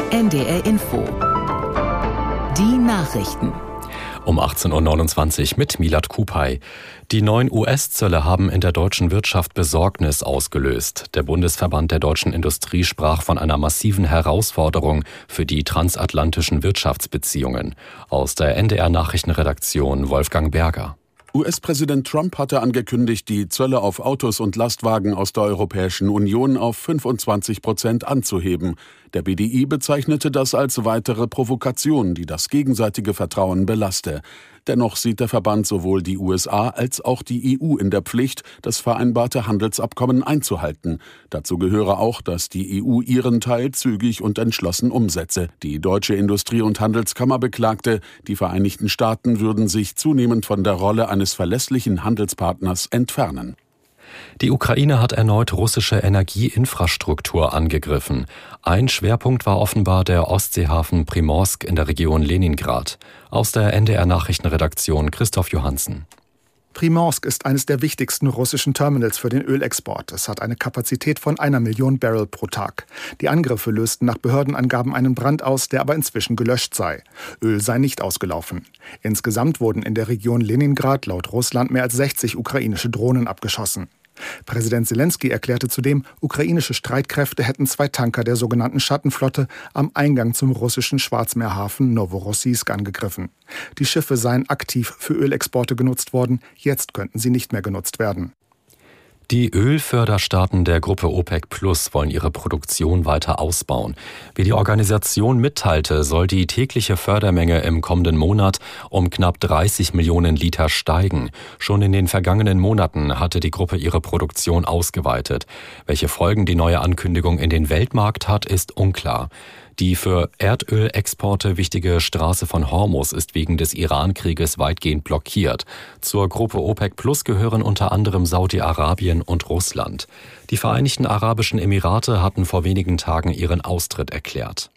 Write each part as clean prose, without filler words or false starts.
NDR Info. Die Nachrichten. Um 18.29 Uhr mit Milad Kupay. Die neuen US-Zölle haben in der deutschen Wirtschaft Besorgnis ausgelöst. Der Bundesverband der deutschen Industrie sprach von einer massiven Herausforderung für die transatlantischen Wirtschaftsbeziehungen. Aus der NDR-Nachrichtenredaktion Wolfgang Berger. US-Präsident Trump hatte angekündigt, die Zölle auf Autos und Lastwagen aus der Europäischen Union auf 25% anzuheben. Der BDI bezeichnete das als weitere Provokation, die das gegenseitige Vertrauen belaste. Dennoch sieht der Verband sowohl die USA als auch die EU in der Pflicht, das vereinbarte Handelsabkommen einzuhalten. Dazu gehöre auch, dass die EU ihren Teil zügig und entschlossen umsetze. Die Deutsche Industrie- und Handelskammer beklagte, die Vereinigten Staaten würden sich zunehmend von der Rolle eines verlässlichen Handelspartners entfernen. Die Ukraine hat erneut russische Energieinfrastruktur angegriffen. Ein Schwerpunkt war offenbar der Ostseehafen Primorsk in der Region Leningrad. Aus der NDR-Nachrichtenredaktion Christoph Johansen. Primorsk ist eines der wichtigsten russischen Terminals für den Ölexport. Es hat eine Kapazität von 1 Million Barrel pro Tag. Die Angriffe lösten nach Behördenangaben einen Brand aus, der aber inzwischen gelöscht sei. Öl sei nicht ausgelaufen. Insgesamt wurden in der Region Leningrad laut Russland mehr als 60 ukrainische Drohnen abgeschossen. Präsident Selenskyj erklärte zudem, ukrainische Streitkräfte hätten 2 Tanker der sogenannten Schattenflotte am Eingang zum russischen Schwarzmeerhafen Noworossiysk angegriffen. Die Schiffe seien aktiv für Ölexporte genutzt worden, jetzt könnten sie nicht mehr genutzt werden. Die Ölförderstaaten der Gruppe OPEC Plus wollen ihre Produktion weiter ausbauen. Wie die Organisation mitteilte, soll die tägliche Fördermenge im kommenden Monat um knapp 30 Millionen Liter steigen. Schon in den vergangenen Monaten hatte die Gruppe ihre Produktion ausgeweitet. Welche Folgen die neue Ankündigung in den Weltmarkt hat, ist unklar. Die für Erdölexporte wichtige Straße von Hormuz ist wegen des Iran-Krieges weitgehend blockiert. Zur Gruppe OPEC Plus gehören unter anderem Saudi-Arabien und Russland. Die Vereinigten Arabischen Emirate hatten vor wenigen Tagen ihren Austritt erklärt.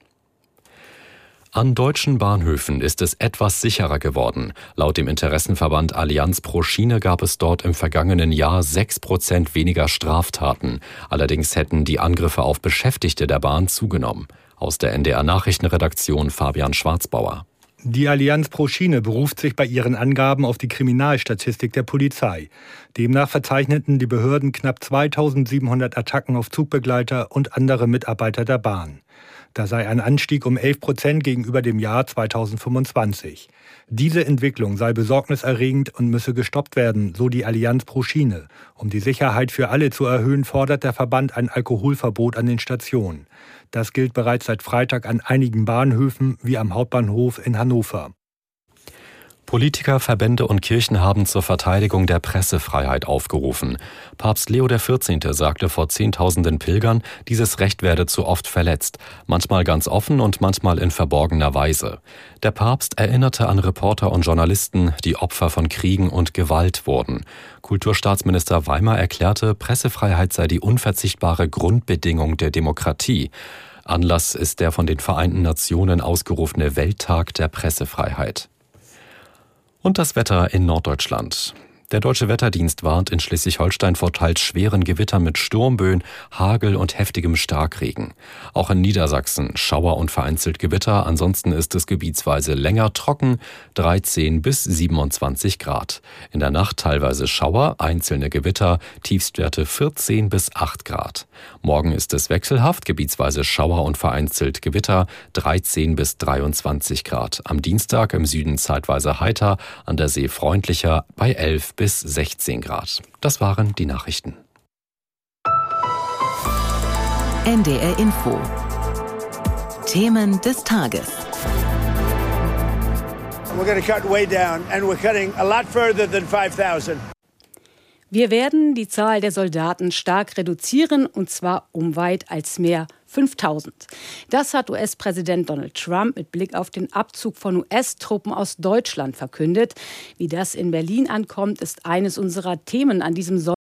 An deutschen Bahnhöfen ist es etwas sicherer geworden. Laut dem Interessenverband Allianz pro Schiene gab es dort im vergangenen Jahr 6% weniger Straftaten. Allerdings hätten die Angriffe auf Beschäftigte der Bahn zugenommen. Aus der NDR-Nachrichtenredaktion Fabian Schwarzbauer. Die Allianz pro Schiene beruft sich bei ihren Angaben auf die Kriminalstatistik der Polizei. Demnach verzeichneten die Behörden knapp 2700 Attacken auf Zugbegleiter und andere Mitarbeiter der Bahn. Da sei ein Anstieg um 11% gegenüber dem Jahr 2025. Diese Entwicklung sei besorgniserregend und müsse gestoppt werden, so die Allianz pro Schiene. Um die Sicherheit für alle zu erhöhen, fordert der Verband ein Alkoholverbot an den Stationen. Das gilt bereits seit Freitag an einigen Bahnhöfen wie am Hauptbahnhof in Hannover. Politiker, Verbände und Kirchen haben zur Verteidigung der Pressefreiheit aufgerufen. Papst Leo XIV. Sagte vor Zehntausenden Pilgern, dieses Recht werde zu oft verletzt, manchmal ganz offen und manchmal in verborgener Weise. Der Papst erinnerte an Reporter und Journalisten, die Opfer von Kriegen und Gewalt wurden. Kulturstaatsminister Weimer erklärte, Pressefreiheit sei die unverzichtbare Grundbedingung der Demokratie. Anlass ist der von den Vereinten Nationen ausgerufene Welttag der Pressefreiheit. Und das Wetter in Norddeutschland. Der Deutsche Wetterdienst warnt in Schleswig-Holstein vor teils schweren Gewittern mit Sturmböen, Hagel und heftigem Starkregen. Auch in Niedersachsen Schauer und vereinzelt Gewitter. Ansonsten ist es gebietsweise länger trocken, 13 bis 27 Grad. In der Nacht teilweise Schauer, einzelne Gewitter, Tiefstwerte 14 bis 8 Grad. Morgen ist es wechselhaft, gebietsweise Schauer und vereinzelt Gewitter, 13 bis 23 Grad. Am Dienstag im Süden zeitweise heiter, an der See freundlicher bei 11 bis 16 Grad. Das waren die Nachrichten. NDR Info. Themen des Tages. We're going to cut way down and we're cutting a lot further than 5,000. Wir werden die Zahl der Soldaten stark reduzieren, und zwar um weit als mehr 5.000. Das hat US-Präsident Donald Trump mit Blick auf den Abzug von US-Truppen aus Deutschland verkündet. Wie das in Berlin ankommt, ist eines unserer Themen an diesem Sonntag.